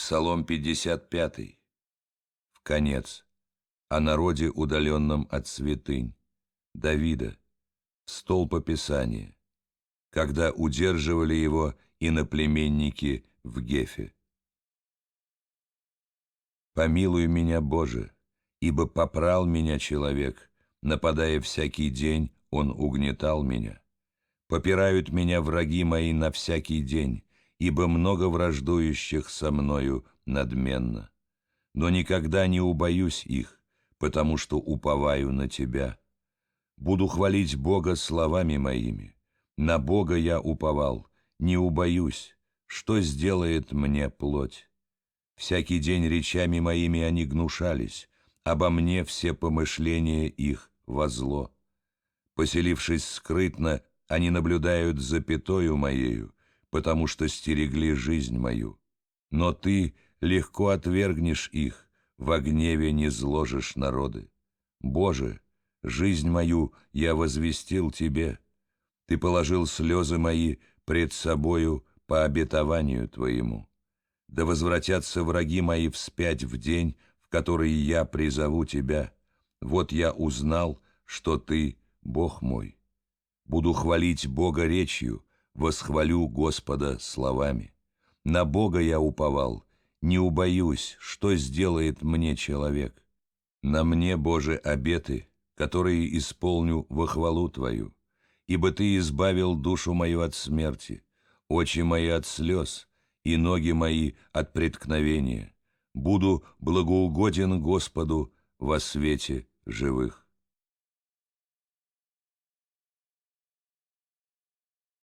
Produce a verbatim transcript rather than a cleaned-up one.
Псалом пятьдесят пятый. В конец. О народе, удаленном от святынь. Давида. Столпописание. Когда удерживали его иноплеменники в Гефе. Помилуй меня, Боже, ибо попрал меня человек, нападая всякий день, он угнетал меня. Попирают меня враги мои на всякий день, ибо много враждующих со мною надменно. Но никогда не убоюсь их, потому что уповаю на Тебя. Буду хвалить Бога словами моими. На Бога я уповал, не убоюсь, что сделает мне плоть. Всякий день речами моими они гнушались, обо мне все помышления их во зло. Поселившись скрытно, они наблюдают за пятою моею, потому что стерегли жизнь мою. Но Ты легко отвергнешь их, во гневе не зложишь народы. Боже, жизнь мою я возвестил Тебе. Ты положил слезы мои пред собою по обетованию Твоему. Да возвратятся враги мои вспять в день, в который я призову Тебя. Вот я узнал, что Ты Бог мой. Буду хвалить Бога речью, восхвалю Господа словами. На Бога я уповал, не убоюсь, что сделает мне человек. На мне, Боже, обеты, которые исполню во хвалу Твою. Ибо Ты избавил душу мою от смерти, очи мои от слез, и ноги мои от преткновения. Буду благоугоден Господу во свете живых.